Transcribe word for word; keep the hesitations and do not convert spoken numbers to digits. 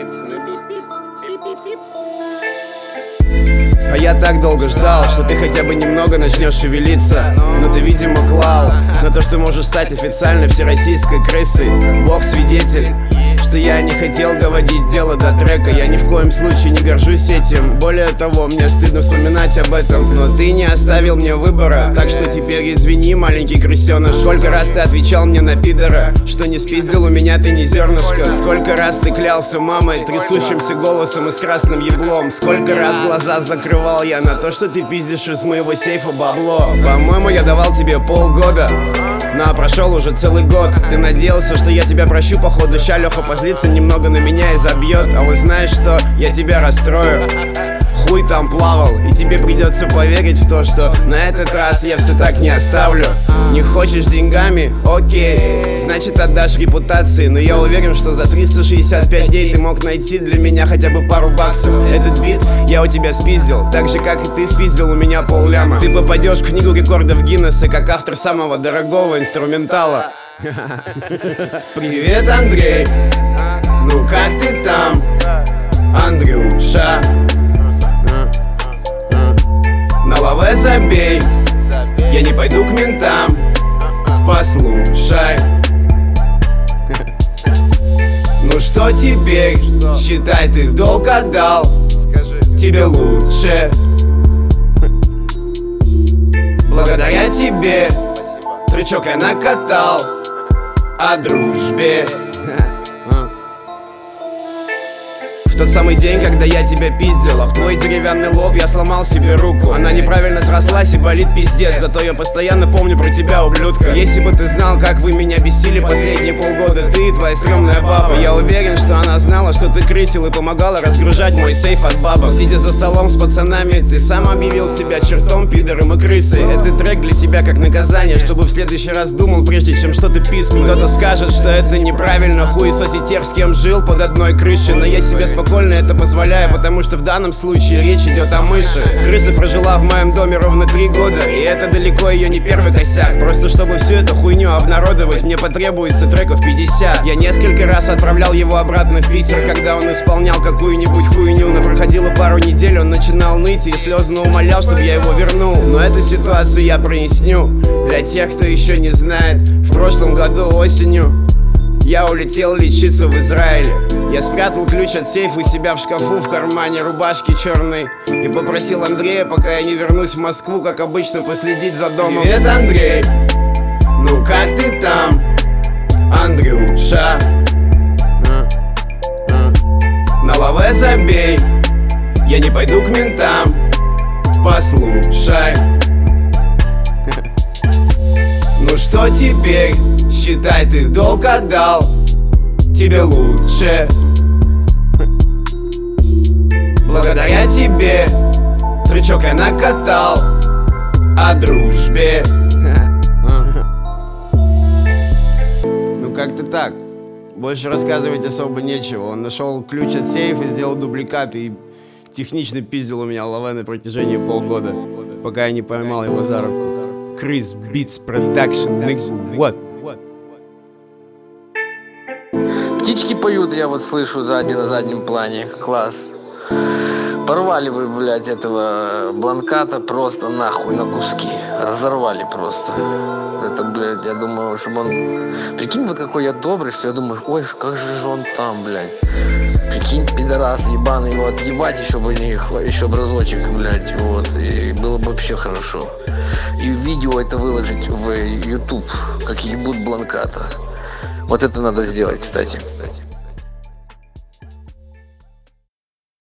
А я так долго ждал, что ты хотя бы немного начнешь шевелиться. Но ты, видимо, клал на то, что можешь стать официально всероссийской крысой. Бог свидетель, что я не хотел доводить дело до трека. Я ни в коем случае не горжусь этим. Более того, мне стыдно вспоминать об этом. Но ты не оставил мне выбора, так что теперь извини, маленький крысеныш. Сколько раз ты отвечал мне на пидора, что не спиздил у меня ты ни зернышко. Сколько раз ты клялся мамой трясущимся голосом и с красным еблом. Сколько раз глаза закрывал я на то, что ты пиздишь из моего сейфа бабло. По-моему, я давал тебе полгода, но прошел уже целый год. Ты надеялся, что я тебя прощу, походу ща Леха позлится немного на меня и забьет. А вот знаешь что, я тебя расстрою. Хуй там плавал, и тебе придется поверить в то, что на этот раз я все так не оставлю. Не хочешь деньгами? Окей, значит отдашь репутации. Но я уверен, что за триста шестьдесят пять дней ты мог найти для меня хотя бы пару баксов. Этот бит я у тебя спиздил, так же как и ты спиздил у меня полляма. Ты попадешь в книгу рекордов Гиннесса как автор самого дорогого инструментала. Привет, Андрей, ну как ты там, Андрюша? На лаве забей, я не пойду к ментам. Послушай, ну что теперь? Считай, ты долг отдал. Тебе лучше. Благодаря тебе трючок я накатал о дружбе. В тот самый день, когда я тебя пиздил, об твой деревянный лоб я сломал себе руку. Она неправильно срослась и болит пиздец, зато я постоянно помню про тебя, ублюдка. Если бы ты знал, как вы меня бесили последние полгода, ты и твоя стрёмная баба. Я уверен, что она знала, что ты крысил и помогала разгружать мой сейф от бабок. Сидя за столом с пацанами, ты сам объявил себя чертом, пидором и крысой. Этот трек для тебя как наказание, чтобы в следующий раз думал, прежде чем что-то пискнуть. Кто-то скажет, что это неправильно, хуесосить тех, с кем жил под одной крышей. Но я себе спокойно это позволяю, потому что в данном случае речь идет о мыши. Крыса прожила в моем доме ровно три года, и это далеко ее не первый косяк. Просто чтобы всю эту хуйню обнародовать, мне потребуется треков пятьдесят. Я несколько раз отправлял его обратно в Питер, когда он исполнял какую-нибудь хуйню. Но проходило пару недель, он начинал ныть и слезно умолял, чтобы я его вернул. Но эту ситуацию я проясню для тех, кто еще не знает. В прошлом году осенью я улетел лечиться в Израиле. Я спрятал ключ от сейфа у себя в шкафу в кармане рубашки черной и попросил Андрея, пока я не вернусь в Москву, как обычно, последить за домом. Привет, Андрей, ну как ты там, Андрюша? На лаве забей, я не пойду к ментам. Послушай, ну что теперь? Считай, ты долг отдал. Тебе лучше. Благодаря тебе трючок я накатал о дружбе. Ну как-то так. Больше рассказывать особо нечего. Он нашел ключ от сейфа, сделал дубликат и технично пиздил у меня лаве на протяжении полгода, пока я не поймал его за руку. Chris Beats Production, nigga, what? Птички поют, я вот слышу сзади на заднем плане. Класс. Порвали вы, блядь, этого бланката просто нахуй на куски. Разорвали просто. Это, блядь, я думаю, чтобы он... Прикинь, вот какой я добрый, что я думаю, ой, как же он там, блядь. Прикинь, пидорас ебаный, его отъебать еще бы не еще бы разочек, блядь, вот. И было бы вообще хорошо. И видео это выложить в YouTube, как ебут бланката. Вот это надо сделать, кстати.